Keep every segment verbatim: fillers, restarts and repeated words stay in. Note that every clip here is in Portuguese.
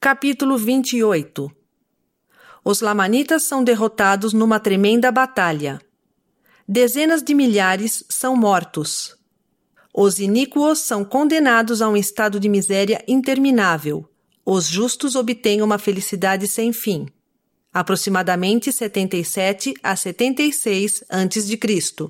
Capítulo vinte e oito. Os lamanitas são derrotados numa tremenda batalha. Dezenas de milhares são mortos. Os iníquos são condenados a um estado de miséria interminável. Os justos obtêm uma felicidade sem fim. Aproximadamente setenta e sete a setenta e seis antes de Cristo.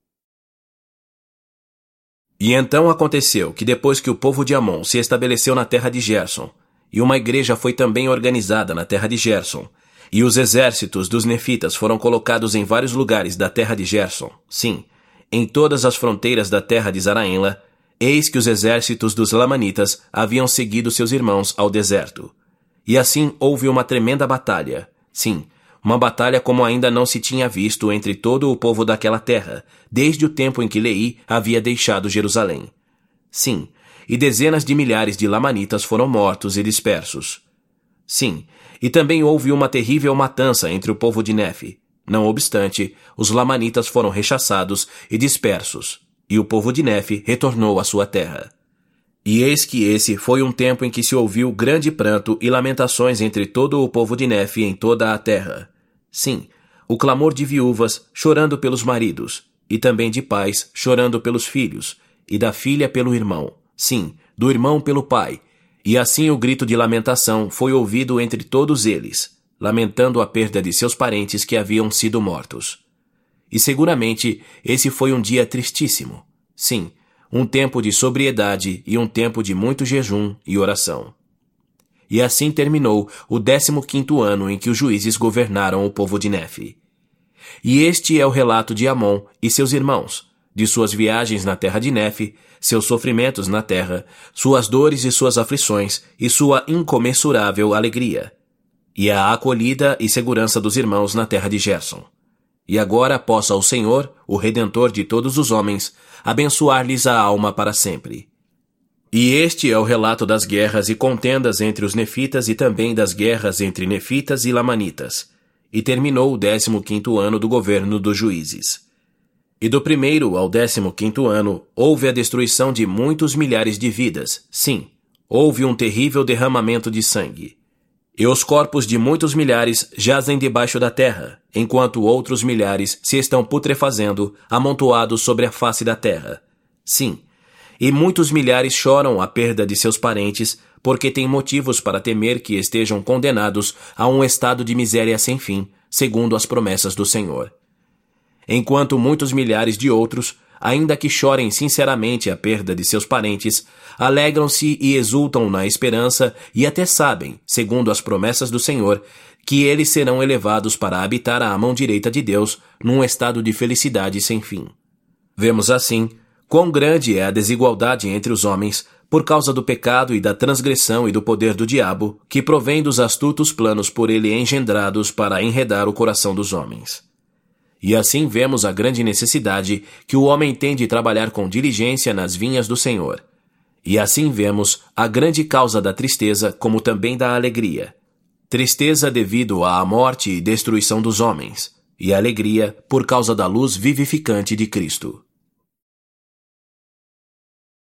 E então aconteceu que depois que o povo de Amon se estabeleceu na terra de Gerson, e uma igreja foi também organizada na terra de Gerson, e os exércitos dos nefitas foram colocados em vários lugares da terra de Gerson, sim, em todas as fronteiras da terra de Zaraenla, eis que os exércitos dos lamanitas haviam seguido seus irmãos ao deserto. E assim houve uma tremenda batalha, sim, uma batalha como ainda não se tinha visto entre todo o povo daquela terra, desde o tempo em que Leí havia deixado Jerusalém. Sim, e dezenas de milhares de lamanitas foram mortos e dispersos. Sim, e também houve uma terrível matança entre o povo de Nefe. Não obstante, os lamanitas foram rechaçados e dispersos, e o povo de Nefe retornou à sua terra. E eis que esse foi um tempo em que se ouviu grande pranto e lamentações entre todo o povo de Nefe em toda a terra. Sim, o clamor de viúvas chorando pelos maridos, e também de pais chorando pelos filhos, e da filha pelo irmão, sim, do irmão pelo pai. E assim o grito de lamentação foi ouvido entre todos eles, lamentando a perda de seus parentes que haviam sido mortos. E seguramente esse foi um dia tristíssimo. Sim, um tempo de sobriedade e um tempo de muito jejum e oração. E assim terminou o décimo quinto ano em que os juízes governaram o povo de Nefe. E este é o relato de Amon e seus irmãos, de suas viagens na terra de Nefe, seus sofrimentos na terra, suas dores e suas aflições e sua incomensurável alegria, e a acolhida e segurança dos irmãos na terra de Gerson. E agora possa o Senhor, o Redentor de todos os homens, abençoar-lhes a alma para sempre. E este é o relato das guerras e contendas entre os nefitas e também das guerras entre nefitas e lamanitas. E terminou o décimo quinto ano do governo dos juízes. E do primeiro ao décimo quinto ano, houve a destruição de muitos milhares de vidas. Sim, houve um terrível derramamento de sangue. E os corpos de muitos milhares jazem debaixo da terra, enquanto outros milhares se estão putrefazendo, amontoados sobre a face da terra. Sim, e muitos milhares choram a perda de seus parentes, porque têm motivos para temer que estejam condenados a um estado de miséria sem fim, segundo as promessas do Senhor. Enquanto muitos milhares de outros, ainda que chorem sinceramente a perda de seus parentes, alegram-se e exultam na esperança e até sabem, segundo as promessas do Senhor, que eles serão elevados para habitar à mão direita de Deus num estado de felicidade sem fim. Vemos assim quão grande é a desigualdade entre os homens por causa do pecado e da transgressão e do poder do diabo, que provém dos astutos planos por ele engendrados para enredar o coração dos homens. E assim vemos a grande necessidade que o homem tem de trabalhar com diligência nas vinhas do Senhor. E assim vemos a grande causa da tristeza como também da alegria. Tristeza devido à morte e destruição dos homens, e alegria por causa da luz vivificante de Cristo.